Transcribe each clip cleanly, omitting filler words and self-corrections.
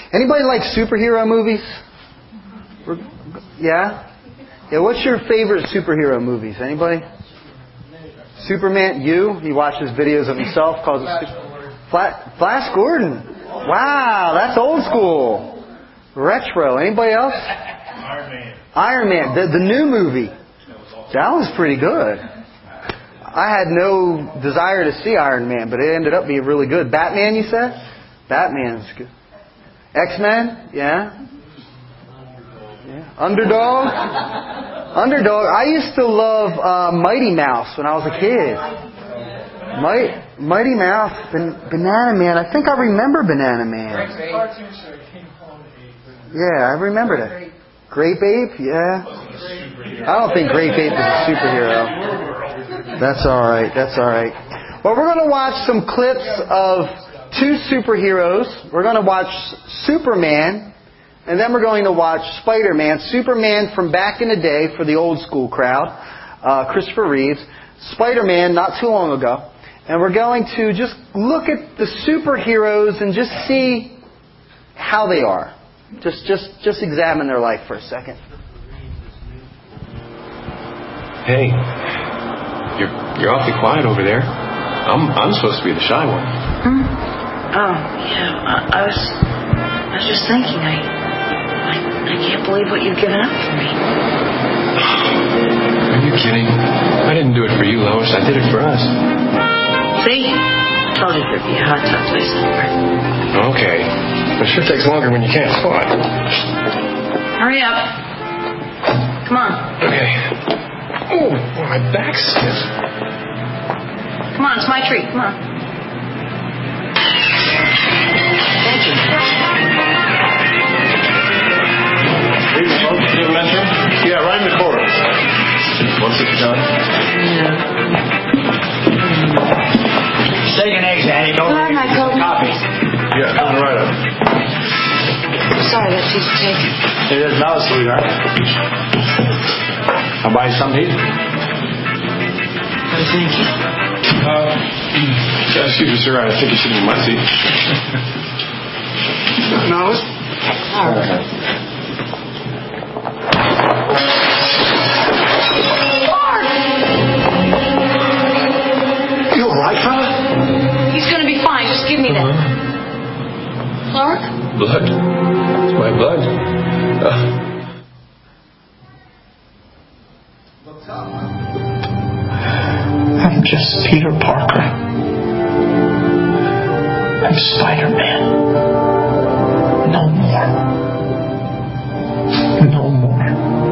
Anybody like superhero movies? Yeah? Yeah, what's your favorite superhero movies? Anybody? Superman? You? He watches videos of himself, calls it Flash Gordon. Wow, that's old school. Retro. Anybody else? Iron Man. The new movie. That was pretty good. I had no desire to see Iron Man, but it ended up being really good. Batman, you said? Batman's good. X-Men? Yeah. Underdog? Underdog. I used to love Mighty Mouse when I was a kid. Mighty Mouse. Banana Man. I think I remember Banana Man. Yeah, I remember that. Grape Ape? Yeah. I don't think Grape Ape is a superhero. That's alright. That's alright. Well, we're going to watch some clips of two superheroes. We're going to watch Superman, and then we're going to watch Spider-Man. Superman from back in the day for the old school crowd, Christopher Reeves. Spider-Man not too long ago. And we're going to just look at the superheroes and just see how they are. Just examine their life for a second. Hey, you're awfully quiet over there. I'm supposed to be the shy one. Oh, yeah. I was just thinking. I can't believe what you've given up for me. Are you kidding? I didn't do it for you, Lois. I did it for us. See? I told you there'd be a hot tub place somewhere. Okay. It sure takes longer when you can't spot. Hurry up. Come on. Okay. Oh, my back's stiff. Come on, it's my treat. Come on. Thank you. Yeah, right in the chorus. Want to sit down? Yeah. Steak and eggs, Annie. Don't Come on, Michael. Coffee. Yeah, coming right up. Sorry, that piece of cake. It is now, sweetheart. I'll buy you something to eat. Oh, thank you. Excuse me, sir. I think you should be in my seat. No. All right. You all right, fella? He's going to be fine. Just give me that. Clark? Blood. It's my blood. I'm just Peter Parker. I'm Spider-Man. No more. No more.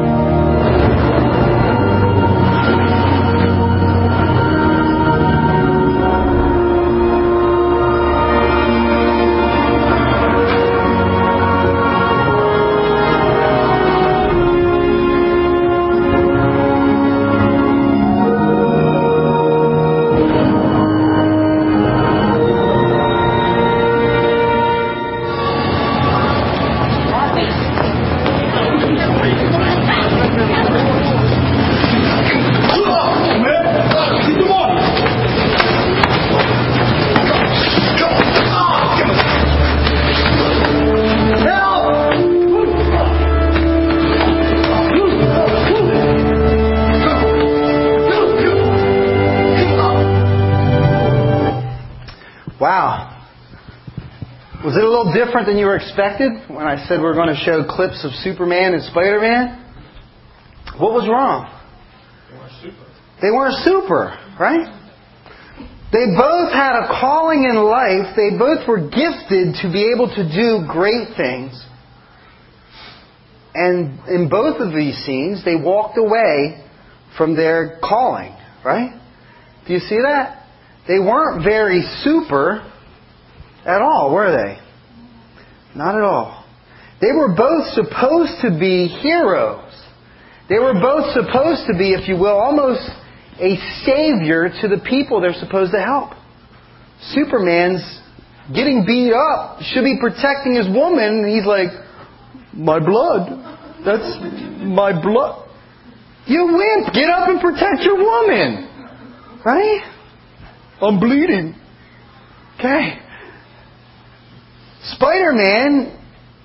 Wow. Was it a little different than you were expected when I said we're going to show clips of Superman and Spider-Man? What was wrong? They weren't super, right? They both had a calling in life. They both were gifted to be able to do great things. And in both of these scenes, they walked away from their calling, right? Do you see that? They weren't very super at all, were they? Not at all. They were both supposed to be heroes. They were both supposed to be, if you will, almost a savior to the people they're supposed to help. Superman's getting beat up, should be protecting his woman, and he's like, my blood. That's my blood. You wimp, get up and protect your woman. Right? I'm bleeding. Okay. Spider-Man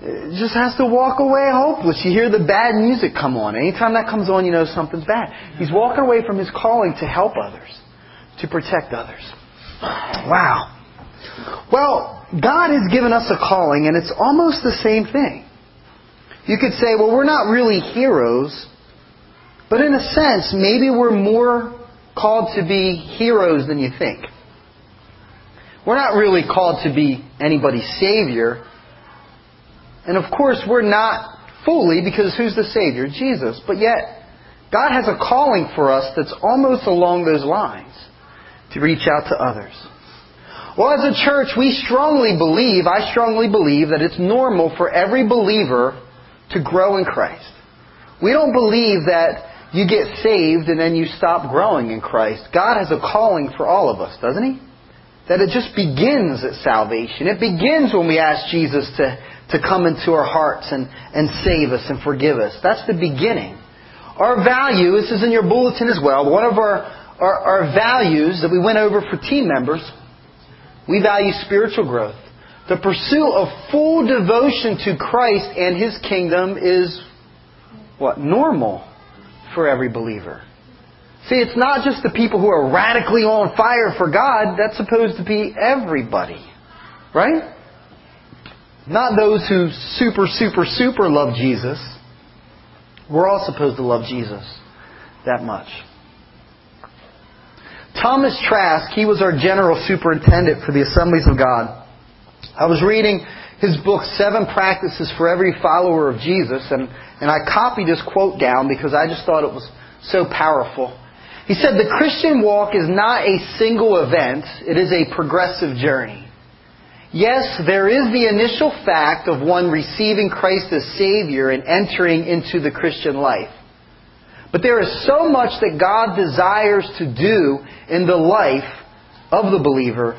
just has to walk away hopeless. You hear the bad music come on. Anytime that comes on, you know something's bad. He's walking away from his calling to help others, to protect others. Wow. Well, God has given us a calling, and it's almost the same thing. You could say, well, we're not really heroes, but in a sense, maybe we're more called to be heroes than you think. We're not really called to be anybody's Savior. And of course, we're not fully, because who's the Savior? Jesus. But yet, God has a calling for us that's almost along those lines, to reach out to others. Well, as a church, I strongly believe that it's normal for every believer to grow in Christ. We don't believe that you get saved and then you stop growing in Christ. God has a calling for all of us, doesn't He? That it just begins at salvation. It begins when we ask Jesus to come into our hearts and save us and forgive us. That's the beginning. Our value, this is in your bulletin as well, one of our values that we went over for team members, we value spiritual growth. The pursuit of full devotion to Christ and His kingdom is what? Normal for every believer. See, it's not just the people who are radically on fire for God. That's supposed to be everybody. Right? Not those who super love Jesus. We're all supposed to love Jesus that much. Thomas Trask, he was our general superintendent for the Assemblies of God. I was reading his book, 7 Practices for Every Follower of Jesus, and I copied his quote down because I just thought it was so powerful. He said, the Christian walk is not a single event, it is a progressive journey. Yes, there is the initial fact of one receiving Christ as Savior and entering into the Christian life. But there is so much that God desires to do in the life of the believer.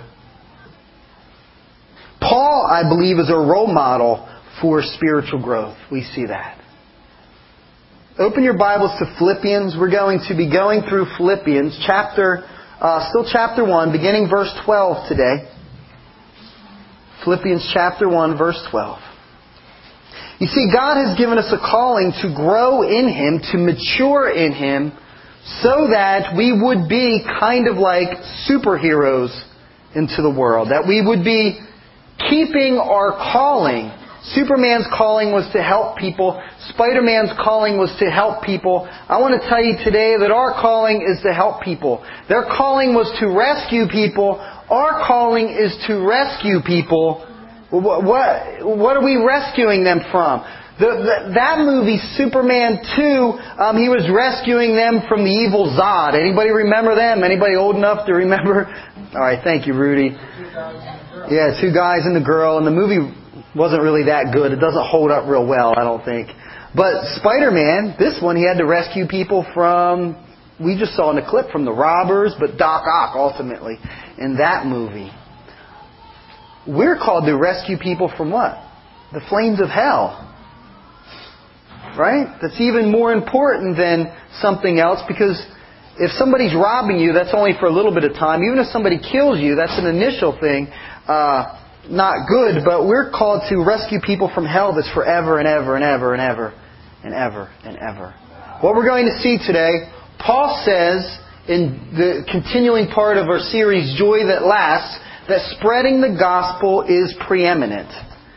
Paul, I believe, is a role model for spiritual growth. We see that. Open your Bibles to Philippians. We're going to be going through Philippians, chapter 1, beginning verse 12 today. Philippians chapter 1, verse 12. You see, God has given us a calling to grow in Him, to mature in Him, so that we would be kind of like superheroes into the world. That we would be keeping our calling. Superman's calling was to help people. Spider-Man's calling was to help people. I want to tell you today that our calling is to help people. Their calling was to rescue people. Our calling is to rescue people. What are we rescuing them from? That movie, Superman 2, he was rescuing them from the evil Zod. Anybody remember them? Anybody old enough to remember? All right, thank you, Rudy. Yeah, 2 guys and the girl. And the movie wasn't really that good. It doesn't hold up real well, I don't think. But Spider-Man, this one, he had to rescue people from, we just saw in the clip, from the robbers, but Doc Ock, ultimately, in that movie. We're called to rescue people from what? The flames of hell. Right? That's even more important than something else, because if somebody's robbing you, that's only for a little bit of time. Even if somebody kills you, that's an initial thing. Not good, but we're called to rescue people from hell that's forever and ever and ever and ever and ever and ever. What we're going to see today, Paul says in the continuing part of our series, Joy That Lasts, that spreading the gospel is preeminent.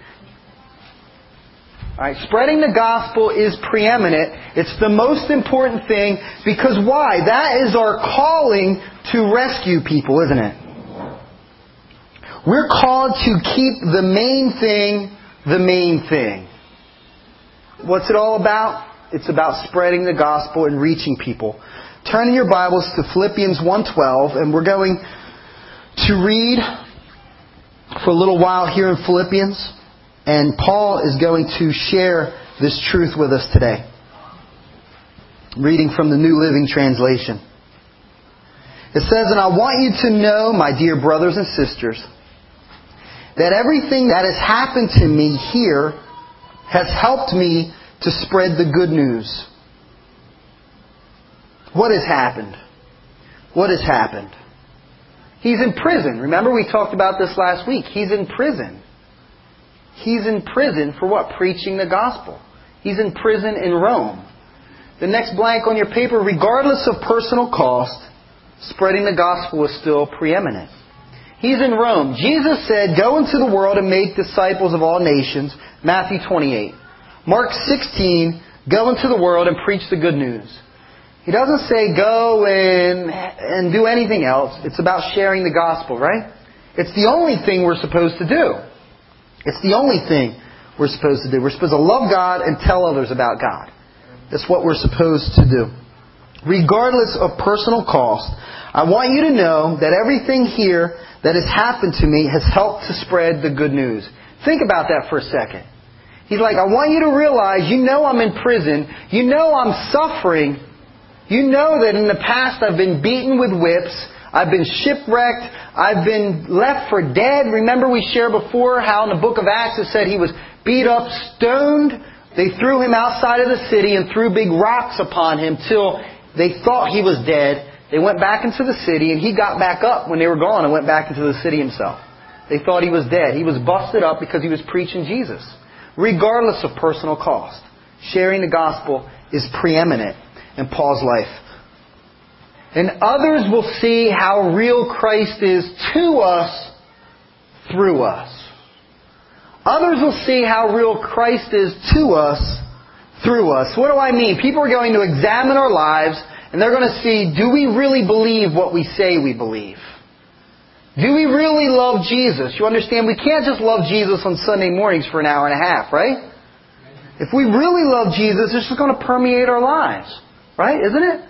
Alright, spreading the gospel is preeminent. It's the most important thing, because why? That is our calling to rescue people, isn't it? We're called to keep the main thing the main thing. What's it all about? It's about spreading the gospel and reaching people. Turn in your Bibles to Philippians 1:12, and we're going to read for a little while here in Philippians, and Paul is going to share this truth with us today. Reading from the New Living Translation. It says, and I want you to know, my dear brothers and sisters, that everything that has happened to me here has helped me to spread the good news. What has happened? What has happened? He's in prison. Remember, we talked about this last week. He's in prison. He's in prison for what? Preaching the gospel. He's in prison in Rome. The next blank on your paper, regardless of personal cost, spreading the gospel is still preeminent. He's in Rome. Jesus said, go into the world and make disciples of all nations. Matthew 28. Mark 16, go into the world and preach the good news. He doesn't say go and do anything else. It's about sharing the gospel, right? It's the only thing we're supposed to do. It's the only thing we're supposed to do. We're supposed to love God and tell others about God. That's what we're supposed to do. Regardless of personal cost, I want you to know that everything here that has happened to me has helped to spread the good news. Think about that for a second. He's like, I want you to realize, you know I'm in prison. You know I'm suffering. You know that in the past I've been beaten with whips. I've been shipwrecked. I've been left for dead. Remember we shared before how in the book of Acts it said he was beat up, stoned. They threw him outside of the city and threw big rocks upon him till they thought he was dead. They went back into the city and he got back up when they were gone and went back into the city himself. They thought he was dead. He was busted up because he was preaching Jesus. Regardless of personal cost, sharing the gospel is preeminent in Paul's life. And others will see how real Christ is to us through us. Others will see how real Christ is to us through us. What do I mean? People are going to examine our lives and they're going to see, do we really believe what we say we believe? Do we really love Jesus? You understand, we can't just love Jesus on Sunday mornings for an hour and a half, right? If we really love Jesus, it's just going to permeate our lives. Right? Isn't it?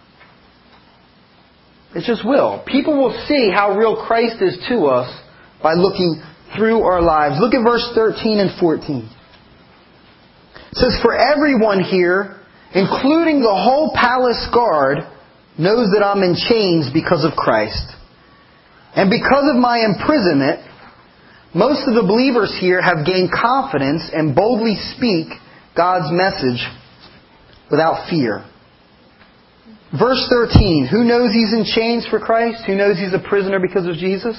It just will. People will see how real Christ is to us by looking through our lives. Look at verse 13 and 14. It says, for everyone here, including the whole palace guard, knows that I'm in chains because of Christ. And because of my imprisonment, most of the believers here have gained confidence and boldly speak God's message without fear. Verse 13, who knows he's in chains for Christ? Who knows he's a prisoner because of Jesus?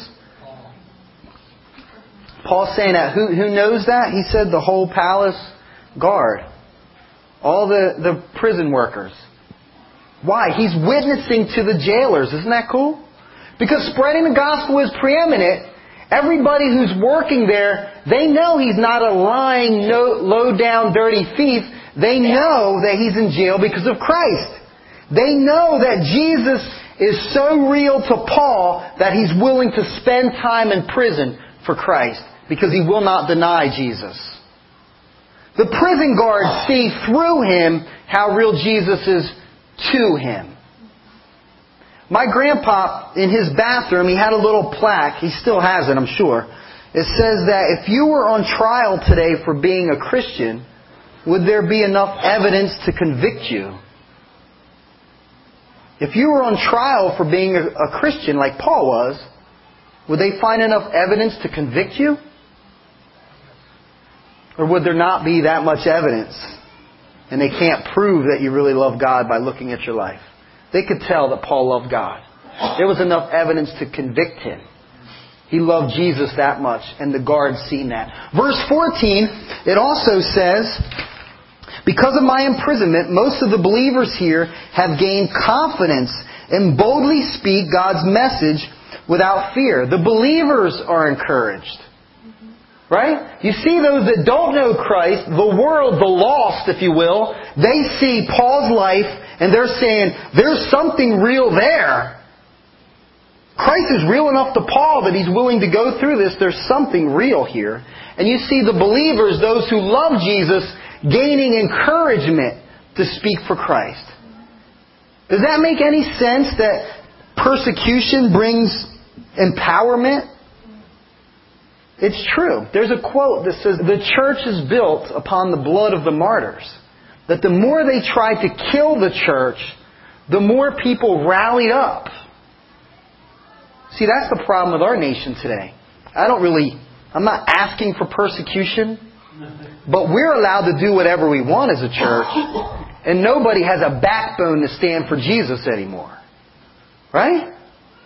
Paul's saying that. Who knows that? He said the whole palace guard. All the prison workers. Why? He's witnessing to the jailers. Isn't that cool? Because spreading the gospel is preeminent. Everybody who's working there, they know he's not a lying, low-down, dirty thief. They know that he's in jail because of Christ. They know that Jesus is so real to Paul that he's willing to spend time in prison for Christ because he will not deny Jesus. The prison guards see through him how real Jesus is to him. My grandpa, in his bathroom, he had a little plaque. He still has it, I'm sure. It says that if you were on trial today for being a Christian, would there be enough evidence to convict you? If you were on trial for being a Christian like Paul was, would they find enough evidence to convict you? Or would there not be that much evidence and they can't prove that you really love God by looking at your life? They could tell that Paul loved God. There was enough evidence to convict him. He loved Jesus that much, and the guards seen that. Verse 14, it also says, because of my imprisonment, most of the believers here have gained confidence and boldly speak God's message without fear. The believers are encouraged. Right? You see those that don't know Christ, the world, the lost, if you will, they see Paul's life and they're saying, there's something real there. Christ is real enough to Paul that he's willing to go through this. There's something real here. And you see the believers, those who love Jesus, gaining encouragement to speak for Christ. Does that make any sense that persecution brings empowerment? It's true. There's a quote that says, the church is built upon the blood of the martyrs. That the more they tried to kill the church, the more people rallied up. See, that's the problem with our nation today. I'm not asking for persecution, but we're allowed to do whatever we want as a church, and nobody has a backbone to stand for Jesus anymore. Right?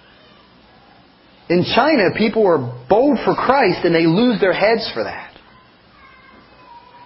In China, people are bold for Christ and they lose their heads for that.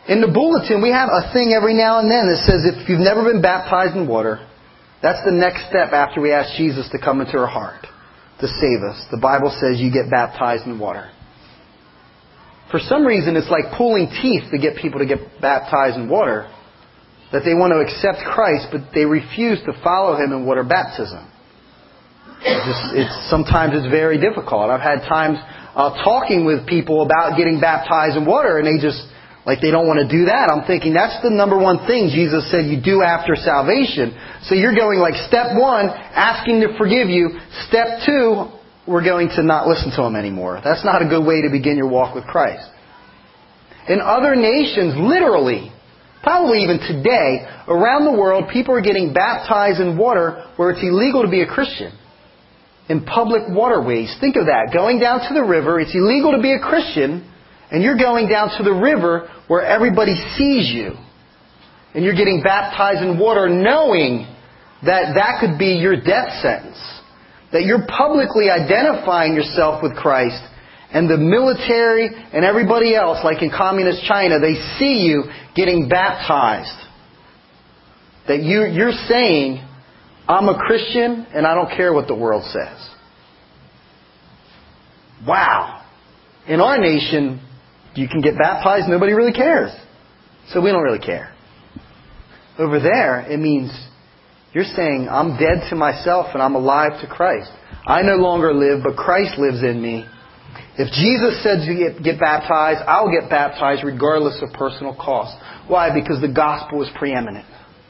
In the bulletin, we have a thing every now and then that says if you've never been baptized in water, that's the next step after we ask Jesus to come into our heart to save us. The Bible says you get baptized in water. For some reason, it's like pulling teeth to get people to get baptized in water. That they want to accept Christ, but they refuse to follow Him in water baptism. Sometimes it's very difficult. I've had times talking with people about getting baptized in water, and they don't want to do that. I'm thinking that's the number one thing Jesus said you do after salvation. So you're going like step 1, asking to forgive you. Step 2, we're going to not listen to Him anymore. That's not a good way to begin your walk with Christ. In other nations, literally, probably even today, around the world, people are getting baptized in water where it's illegal to be a Christian. In public waterways. Think of that. Going down to the river, it's illegal to be a Christian, and you're going down to the river where everybody sees you. And you're getting baptized in water knowing that that could be your death sentence. That you're publicly identifying yourself with Christ, and the military and everybody else, like in communist China, they see you getting baptized. That you're saying, I'm a Christian and I don't care what the world says. Wow. In our nation, you can get baptized, nobody really cares. So we don't really care. Over there, it means you're saying, I'm dead to myself and I'm alive to Christ. I no longer live, but Christ lives in me. If Jesus said to get baptized, I'll get baptized regardless of personal cost. Why? Because the gospel is preeminent.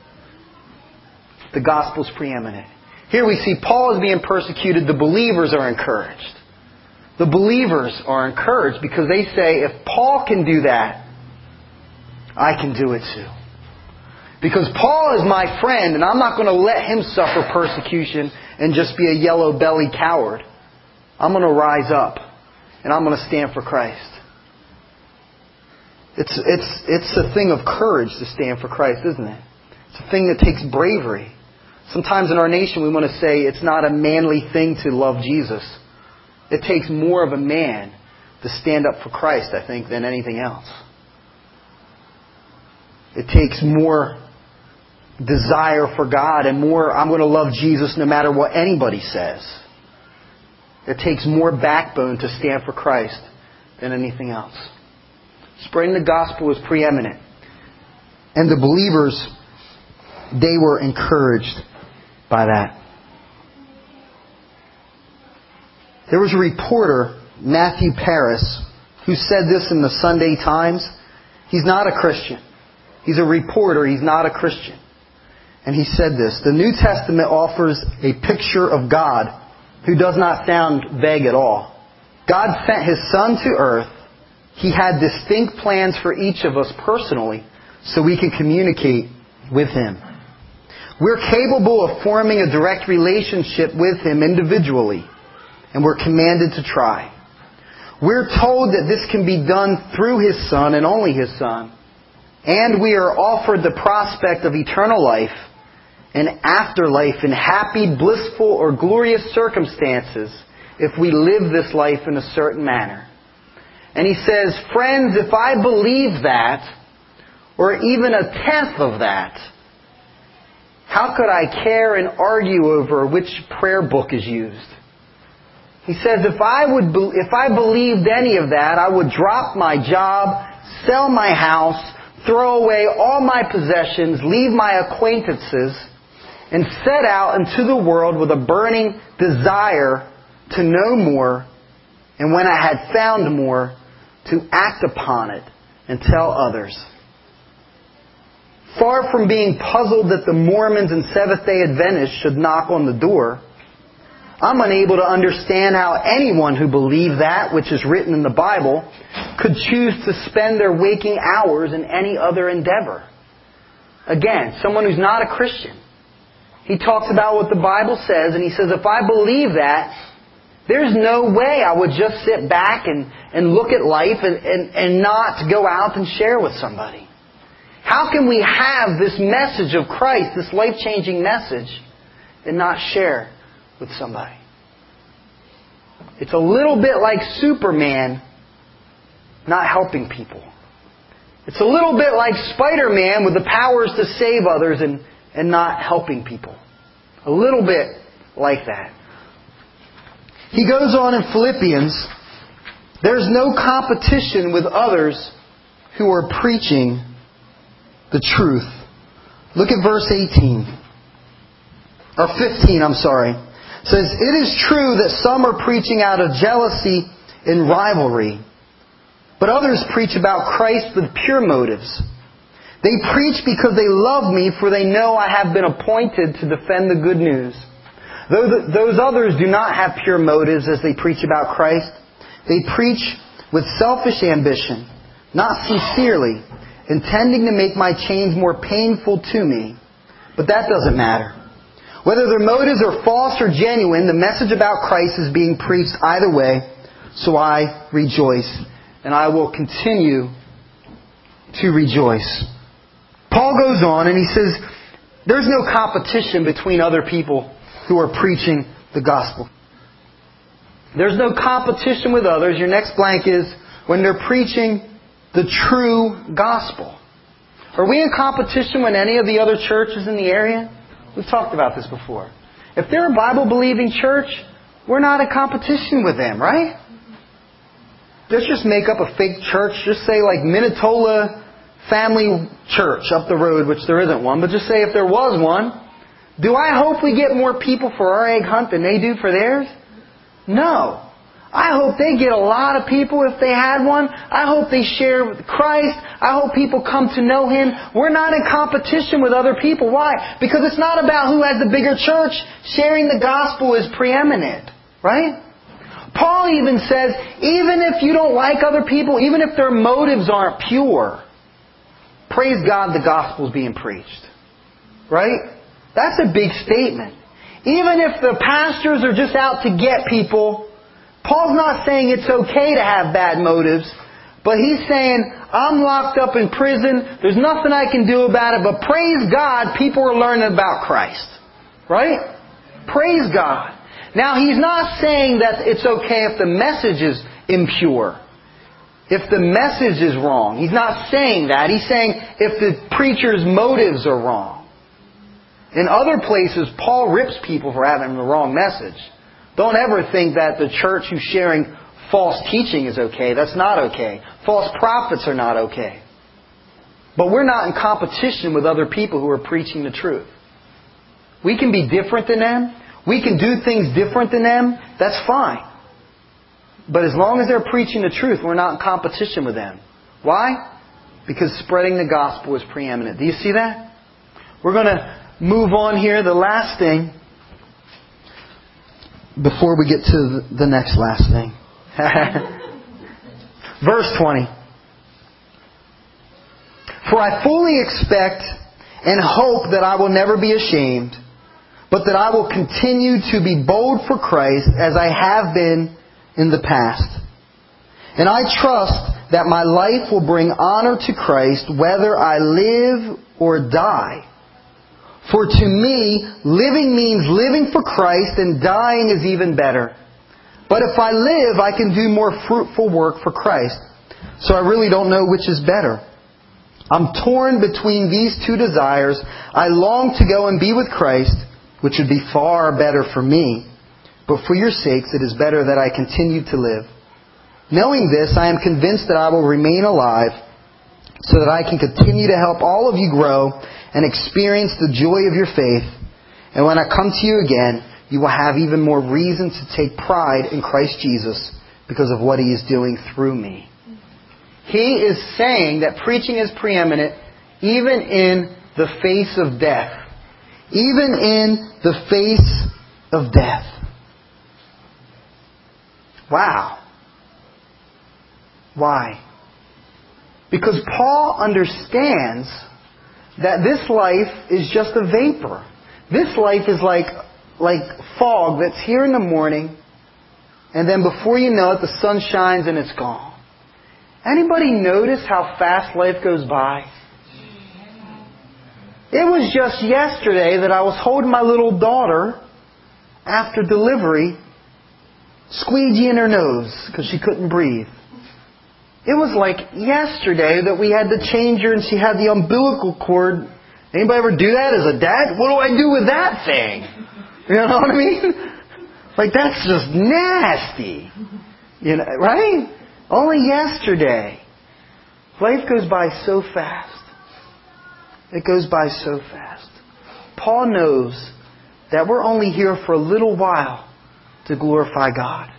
The gospel is preeminent. Here we see Paul is being persecuted. The believers are encouraged. The believers are encouraged because they say, if Paul can do that, I can do it too. Because Paul is my friend and I'm not going to let him suffer persecution and just be a yellow-bellied coward. I'm going to rise up and I'm going to stand for Christ. It's a thing of courage to stand for Christ, isn't it? It's a thing that takes bravery. Sometimes in our nation we want to say it's not a manly thing to love Jesus. It takes more of a man to stand up for Christ, I think, than anything else. It takes more desire for God and more, I'm going to love Jesus no matter what anybody says. It takes more backbone to stand for Christ than anything else. Spreading the gospel is preeminent. And the believers, they were encouraged by that. There was a reporter, Matthew Paris, who said this in the Sunday Times. He's not a Christian. He's a reporter. He's not a Christian. And he said this: the New Testament offers a picture of God who does not sound vague at all. God sent His Son to earth. He had distinct plans for each of us personally so we can communicate with Him. We're capable of forming a direct relationship with Him individually, and we're commanded to try. We're told that this can be done through His Son and only His Son. And we are offered the prospect of eternal life, an afterlife in happy, blissful, or glorious circumstances if we live this life in a certain manner. And he says, friends, if I believe that, or even a tenth of that, how could I care and argue over which prayer book is used? He says, if I believed any of that, I would drop my job, sell my house, throw away all my possessions, leave my acquaintances, and set out into the world with a burning desire to know more, and when I had found more, to act upon it and tell others. Far from being puzzled that the Mormons and Seventh-day Adventists should knock on the door, I'm unable to understand how anyone who believed that which is written in the Bible could choose to spend their waking hours in any other endeavor. Again, someone who's not a Christian. He talks about what the Bible says, and he says, if I believe that, there's no way I would just sit back and look at life and not go out and share with somebody. How can we have this message of Christ, this life-changing message, and not share with somebody? It's a little bit like Superman not helping people. It's a little bit like Spider-Man with the powers to save others and not helping people. A little bit like that. He goes on in Philippians, there's no competition with others who are preaching the truth. Look at verse 18. Or 15, I'm sorry. It says, it is true that some are preaching out of jealousy and rivalry, but others preach about Christ with pure motives. They preach because they love me, for they know I have been appointed to defend the good news. Those others do not have pure motives as they preach about Christ. They preach with selfish ambition, not sincerely, intending to make my change more painful to me. But that doesn't matter. Whether their motives are false or genuine, the message about Christ is being preached either way, so I rejoice. And I will continue to rejoice. Paul goes on and he says, there's no competition between other people who are preaching the gospel. There's no competition with others. Your next blank is when they're preaching the true gospel. Are we in competition with any of the other churches in the area? We've talked about this before. If they're a Bible-believing church, we're not in competition with them, right? Let's just make up a fake church. Just say like Minatola Family Church up the road, which there isn't one. But just say if there was one, do I hope we get more people for our egg hunt than they do for theirs? No. I hope they get a lot of people if they had one. I hope they share with Christ. I hope people come to know Him. We're not in competition with other people. Why? Because it's not about who has the bigger church. Sharing the gospel is preeminent. Right? Paul even says, even if you don't like other people, even if their motives aren't pure, praise God the gospel is being preached. Right? That's a big statement. Even if the pastors are just out to get people, Paul's not saying it's okay to have bad motives, but he's saying, I'm locked up in prison, there's nothing I can do about it, but praise God, people are learning about Christ. Right? Praise God. Now, he's not saying that it's okay if the message is impure, if the message is wrong. He's not saying that. He's saying if the preacher's motives are wrong. In other places, Paul rips people for having the wrong message. Don't ever think that the church who's sharing false teaching is okay. That's not okay. False prophets are not okay. But we're not in competition with other people who are preaching the truth. We can be different than them. We can do things different than them. That's fine. But as long as they're preaching the truth, we're not in competition with them. Why? Because spreading the gospel is preeminent. Do you see that? We're going to move on here. The last thing, before we get to the next last thing. Verse 20. For I fully expect and hope that I will never be ashamed, but that I will continue to be bold for Christ as I have been in the past. And I trust that my life will bring honor to Christ whether I live or die. For to me, living means living for Christ, and dying is even better. But if I live, I can do more fruitful work for Christ. So I really don't know which is better. I'm torn between these two desires. I long to go and be with Christ, which would be far better for me. But for your sakes, it is better that I continue to live. Knowing this, I am convinced that I will remain alive, so that I can continue to help all of you grow and experience the joy of your faith. And when I come to you again, you will have even more reason to take pride in Christ Jesus because of what He is doing through me. He is saying that preaching is preeminent even in the face of death. Even in the face of death. Wow. Why? Because Paul understands that this life is just a vapor. This life is like fog that's here in the morning, and then before you know it, the sun shines and it's gone. Anybody notice how fast life goes by? It was just yesterday that I was holding my little daughter after delivery, squeegeeing her nose because she couldn't breathe. It was like yesterday that we had to change her and she had the umbilical cord. Anybody ever do that as a dad? What do I do with that thing? You know what I mean? Like, that's just nasty. You know, right? Only yesterday. Life goes by so fast. It goes by so fast. Paul knows that we're only here for a little while to glorify God.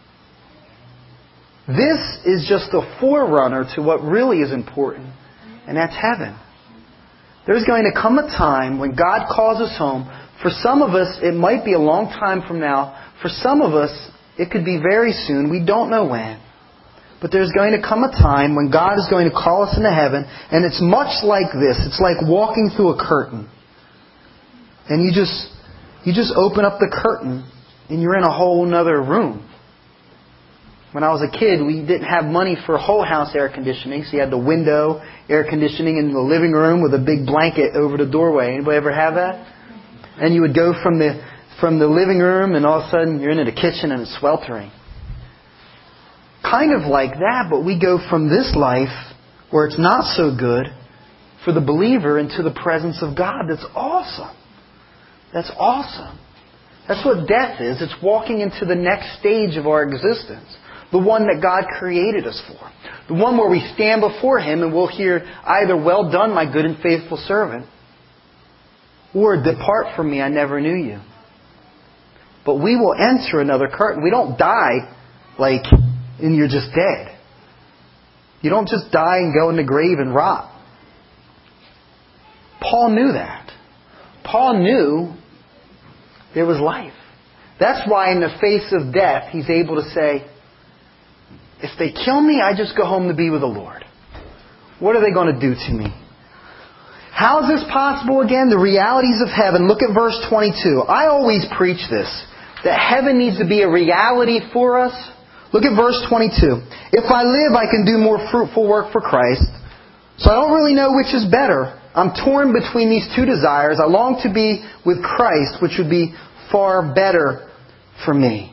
This is just a forerunner to what really is important, and that's heaven. There's going to come a time when God calls us home. For some of us, it might be a long time from now. For some of us, it could be very soon. We don't know when. But there's going to come a time when God is going to call us into heaven, and it's much like this. It's like walking through a curtain. And you just open up the curtain, and you're in a whole other room. When I was a kid, we didn't have money for whole house air conditioning, so you had the window air conditioning in the living room with a big blanket over the doorway. Anybody ever have that? And you would go from the living room, and all of a sudden you're into the kitchen and it's sweltering. Kind of like that, but we go from this life, where it's not so good, for the believer into the presence of God. That's awesome. That's awesome. That's what death is. It's walking into the next stage of our existence. The one that God created us for. The one where we stand before Him and we'll hear either, "Well done, my good and faithful servant," or "Depart from me, I never knew you." But we will enter another curtain. We don't die and you're just dead. You don't just die and go in the grave and rot. Paul knew that. Paul knew there was life. That's why in the face of death, he's able to say, if they kill me, I just go home to be with the Lord. What are they going to do to me? How is this possible again? The realities of heaven. Look at verse 22. I always preach this, that heaven needs to be a reality for us. Look at verse 22. If I live, I can do more fruitful work for Christ. So I don't really know which is better. I'm torn between these two desires. I long to be with Christ, which would be far better for me.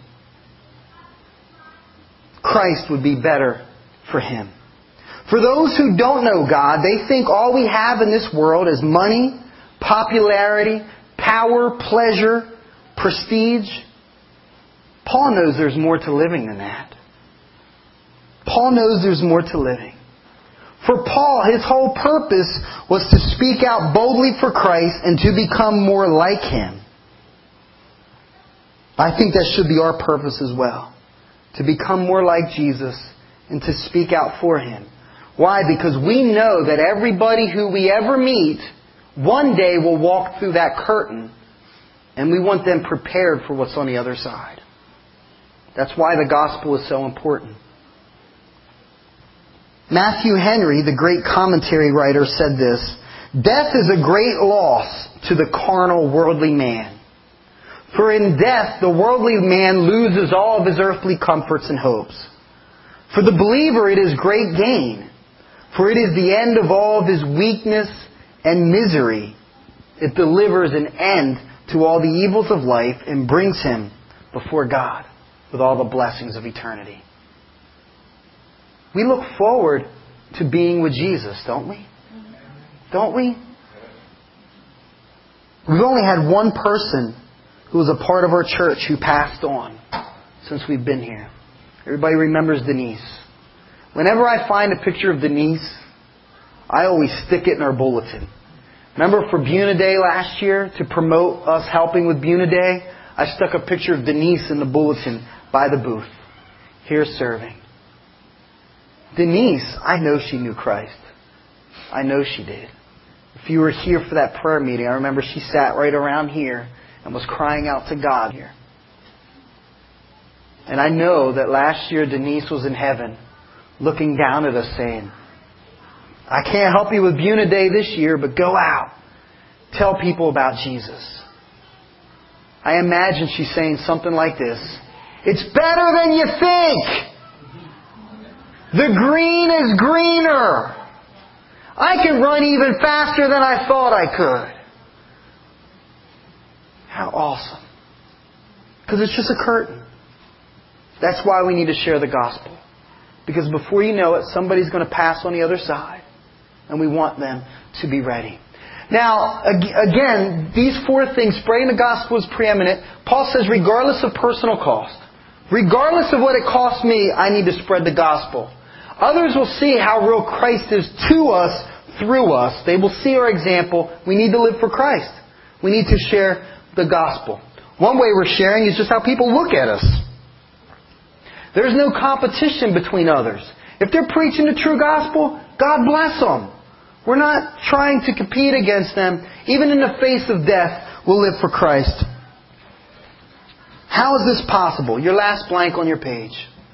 Christ would be better for him. For those who don't know God, they think all we have in this world is money, popularity, power, pleasure, prestige. Paul knows there's more to living than that. Paul knows there's more to living. For Paul, his whole purpose was to speak out boldly for Christ and to become more like Him. I think that should be our purpose as well. To become more like Jesus and to speak out for Him. Why? Because we know that everybody who we ever meet one day will walk through that curtain, and we want them prepared for what's on the other side. That's why the gospel is so important. Matthew Henry, the great commentary writer, said this: "Death is a great loss to the carnal, worldly man. For in death, the worldly man loses all of his earthly comforts and hopes. For the believer, it is great gain. For it is the end of all of his weakness and misery. It delivers an end to all the evils of life and brings him before God with all the blessings of eternity." We look forward to being with Jesus, don't we? Don't we? We've only had one person who was a part of our church who passed on since we've been here. Everybody remembers Denise. Whenever I find a picture of Denise, I always stick it in our bulletin. Remember for Buna Day last year, to promote us helping with Buna Day, I stuck a picture of Denise in the bulletin by the booth. Here serving. Denise, I know she knew Christ. I know she did. If you were here for that prayer meeting, I remember she sat right around here and was crying out to God here. And I know that last year Denise was in heaven looking down at us saying, "I can't help you with Buna Day this year, but go out. Tell people about Jesus." I imagine she's saying something like this: "It's better than you think. The green is greener. I can run even faster than I thought I could." How awesome. Because it's just a curtain. That's why we need to share the gospel. Because before you know it, somebody's going to pass on the other side. And we want them to be ready. Now, again, these four things, spreading the gospel is preeminent. Paul says regardless of personal cost, regardless of what it costs me, I need to spread the gospel. Others will see how real Christ is to us, through us. They will see our example. We need to live for Christ. We need to share the gospel. One way we're sharing is just how people look at us. There's no competition between others. If they're preaching the true gospel, God bless them. We're not trying to compete against them. Even in the face of death, we'll live for Christ. How is this possible? Your last blank on your page.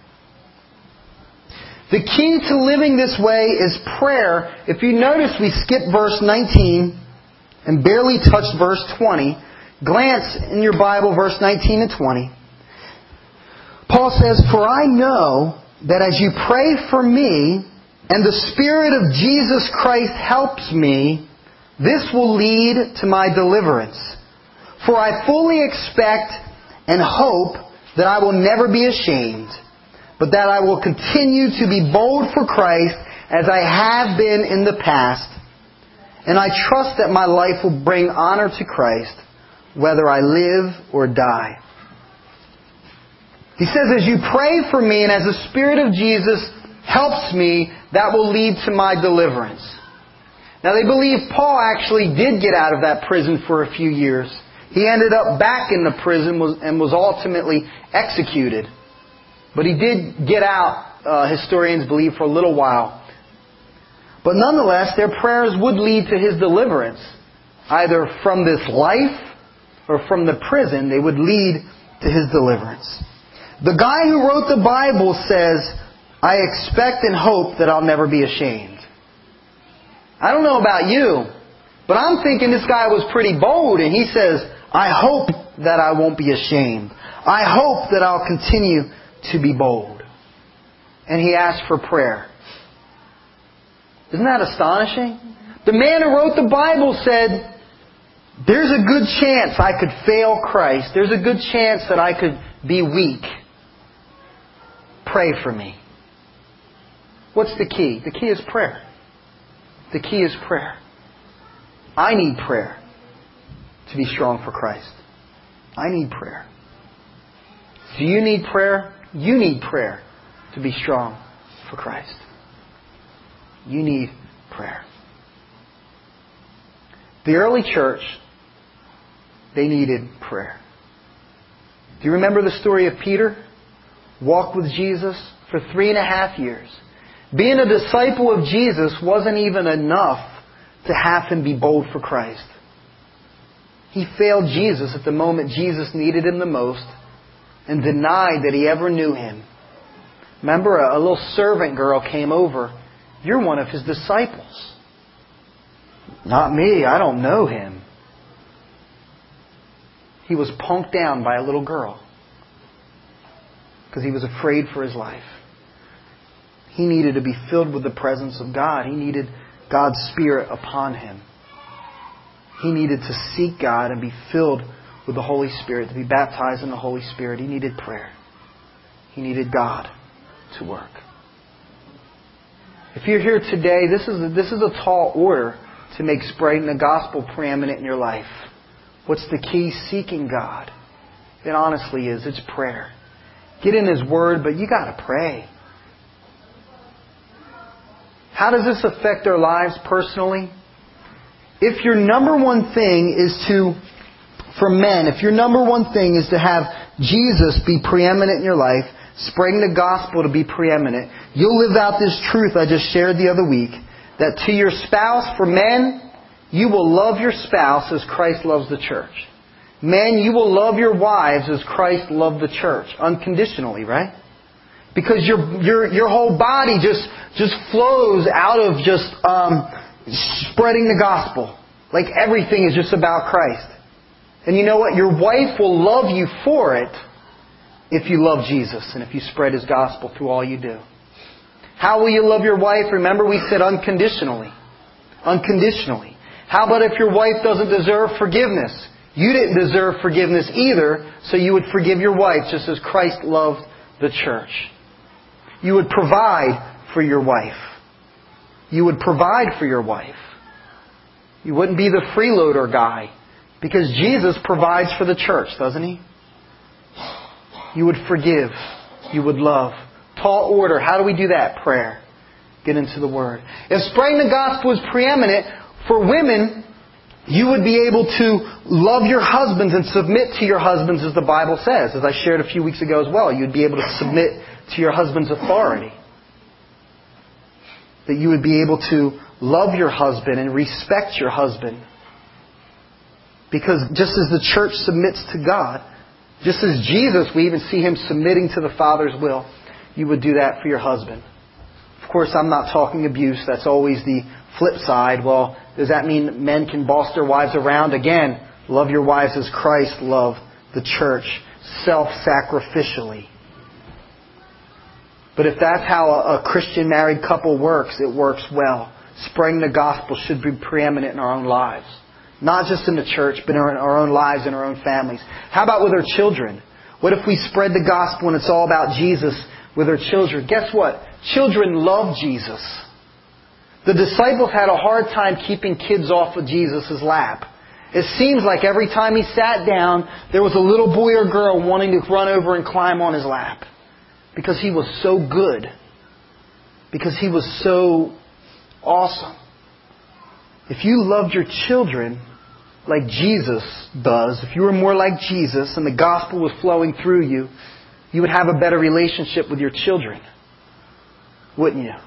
The key to living this way is prayer. If you notice, we skipped verse 19 and barely touched verse 20. Glance in your Bible, verse 19 and 20. Paul says, "For I know that as you pray for me, and the Spirit of Jesus Christ helps me, this will lead to my deliverance. For I fully expect and hope that I will never be ashamed, but that I will continue to be bold for Christ as I have been in the past. And I trust that my life will bring honor to Christ, whether I live or die." He says, as you pray for me and as the Spirit of Jesus helps me, that will lead to my deliverance. Now they believe Paul actually did get out of that prison for a few years. He ended up back in the prison and was ultimately executed. But he did get out, historians believe, for a little while. But nonetheless, their prayers would lead to his deliverance. Either from this life or from the prison, they would lead to his deliverance. The guy who wrote the Bible says, "I expect and hope that I'll never be ashamed." I don't know about you, but I'm thinking this guy was pretty bold, and he says, "I hope that I won't be ashamed. I hope that I'll continue to be bold." And he asked for prayer. Isn't that astonishing? The man who wrote the Bible said, there's a good chance I could fail Christ. There's a good chance that I could be weak. Pray for me. What's the key? The key is prayer. The key is prayer. I need prayer to be strong for Christ. I need prayer. Do you need prayer? You need prayer to be strong for Christ. You need prayer. The early church, they needed prayer. Do you remember the story of Peter? Walked with Jesus for 3.5 years. Being a disciple of Jesus wasn't even enough to have him be bold for Christ. He failed Jesus at the moment Jesus needed him the most and denied that he ever knew him. Remember, a little servant girl came over. "You're one of his disciples." "Not me, I don't know him." He was punked down by a little girl because he was afraid for his life. He needed to be filled with the presence of God. He needed God's Spirit upon him. He needed to seek God and be filled with the Holy Spirit, to be baptized in the Holy Spirit. He needed prayer. He needed God to work. If you're here today, this is a tall order to make spreading the gospel preeminent in your life. What's the key? Seeking God. It honestly is. It's prayer. Get in His Word, but you got to pray. How does this affect our lives personally? If your number one thing is for men, if your number one thing is to have Jesus be preeminent in your life, spreading the gospel to be preeminent, you'll live out this truth I just shared the other week, that to your spouse, for men, you will love your spouse as Christ loves the church. Men, you will love your wives as Christ loved the church, unconditionally, right? Because your whole body just flows out of just spreading the gospel. Like everything is just about Christ. And you know what? Your wife will love you for it if you love Jesus and if you spread His gospel through all you do. How will you love your wife? Remember we said unconditionally. Unconditionally. How about if your wife doesn't deserve forgiveness? You didn't deserve forgiveness either, so you would forgive your wife just as Christ loved the church. You would provide for your wife. You would provide for your wife. You wouldn't be the freeloader guy. Because Jesus provides for the church, doesn't He? You would forgive. You would love. Tall order. How do we do that? Prayer. Get into the Word. If spreading the gospel is preeminent, for women, you would be able to love your husbands and submit to your husbands as the Bible says. As I shared a few weeks ago as well. You'd be able to submit to your husband's authority. That you would be able to love your husband and respect your husband. Because just as the church submits to God, just as Jesus, we even see Him submitting to the Father's will, you would do that for your husband. Of course, I'm not talking abuse. That's always the flip side. Well, does that mean men can boss their wives around? Again, love your wives as Christ loved the church, self-sacrificially. But if that's how a Christian married couple works, it works well. Spreading the gospel should be preeminent in our own lives. Not just in the church, but in our own lives and our own families. How about with our children? What if we spread the gospel and it's all about Jesus with our children? Guess what? Children love Jesus. The disciples had a hard time keeping kids off of Jesus' lap. It seems like every time He sat down, there was a little boy or girl wanting to run over and climb on His lap. Because He was so good. Because He was so awesome. If you loved your children like Jesus does, if you were more like Jesus and the gospel was flowing through you, you would have a better relationship with your children. Wouldn't you?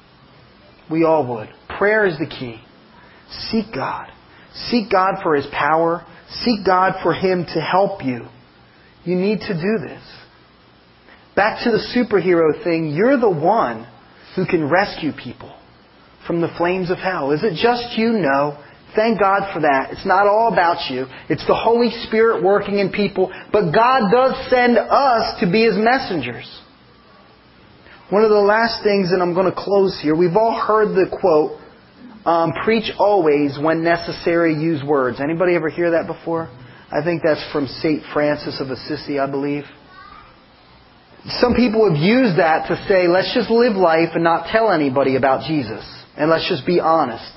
We all would. Prayer is the key. Seek God. Seek God for His power. Seek God for Him to help you. You need to do this. Back to the superhero thing, you're the one who can rescue people from the flames of hell. Is it just you? No. Thank God for that. It's not all about you. It's the Holy Spirit working in people. But God does send us to be His messengers. One of the last things, and I'm going to close here. We've all heard the quote, preach always, when necessary, use words. Anybody ever hear that before? I think that's from St. Francis of Assisi, I believe. Some people have used that to say, let's just live life and not tell anybody about Jesus. And let's just be honest.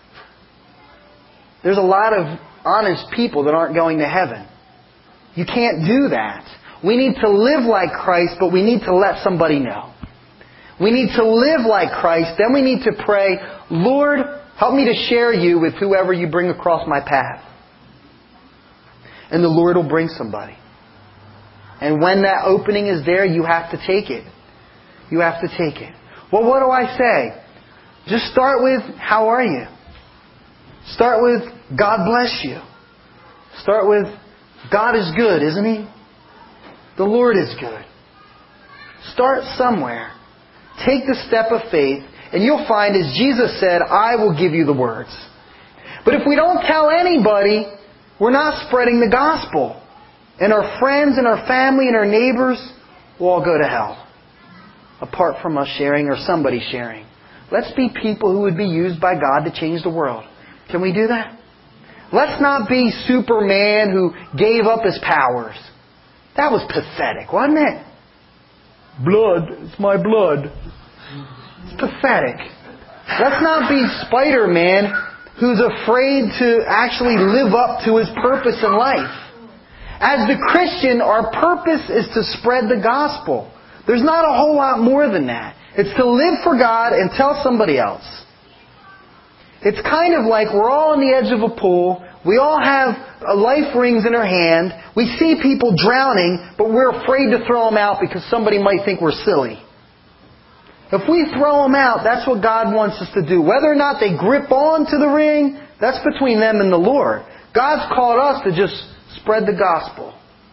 There's a lot of honest people that aren't going to heaven. You can't do that. We need to live like Christ, but we need to let somebody know. We need to live like Christ, then we need to pray, Lord, help me to share You with whoever You bring across my path. And the Lord will bring somebody. And when that opening is there, you have to take it. You have to take it. Well, what do I say? Just start with, how are you? Start with, God bless you. Start with, God is good, isn't He? The Lord is good. Start somewhere. Take the step of faith, and you'll find, as Jesus said, I will give you the words. But if we don't tell anybody, we're not spreading the gospel. And our friends and our family and our neighbors will all go to hell. Apart from us sharing or somebody sharing. Let's be people who would be used by God to change the world. Can we do that? Let's not be Superman who gave up his powers. That was pathetic, wasn't it? Blood, it's my blood. It's pathetic. Let's not be Spider-Man who's afraid to actually live up to his purpose in life. As the Christian, our purpose is to spread the gospel. There's not a whole lot more than that. It's to live for God and tell somebody else. It's kind of like we're all on the edge of a pool. We all have life rings in our hand. We see people drowning, but we're afraid to throw them out because somebody might think we're silly. If we throw them out, that's what God wants us to do. Whether or not they grip on to the ring, that's between them and the Lord. God's called us to just spread the gospel.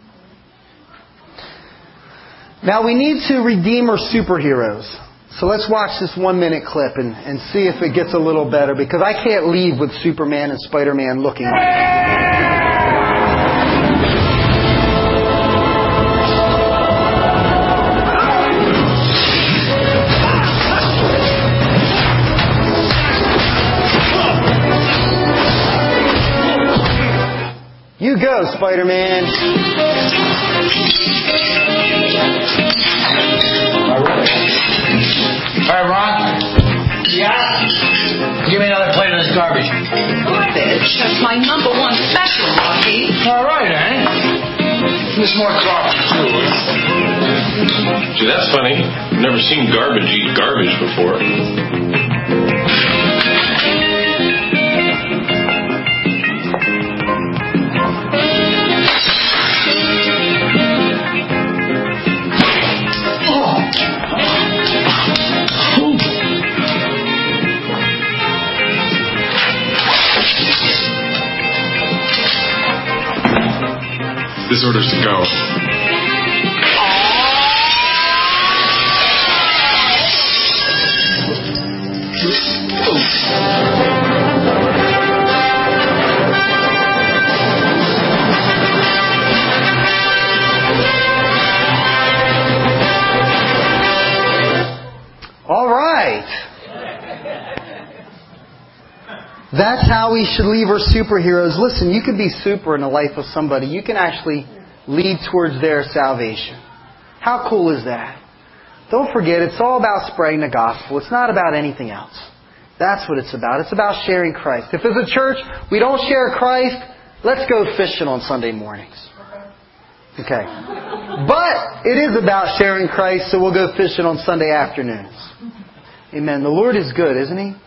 Now we need to redeem our superheroes. So let's watch this 1-minute clip and see if it gets a little better, because I can't leave with Superman and Spider-Man looking like it. You go, Spider-Man. All right. Give me another plate of this garbage. Garbage? That's my number one special, Rocky. All right, eh? There's more coffee, too. Gee, that's funny. I've never seen garbage eat garbage before. This order's to go. All right. That's how we should leave our superheroes. Listen, you can be super in the life of somebody. You can actually lead towards their salvation. How cool is that? Don't forget, it's all about spreading the gospel. It's not about anything else. That's what it's about. It's about sharing Christ. If as a church we don't share Christ, let's go fishing on Sunday mornings. Okay. But it is about sharing Christ, so we'll go fishing on Sunday afternoons. Amen. The Lord is good, isn't He?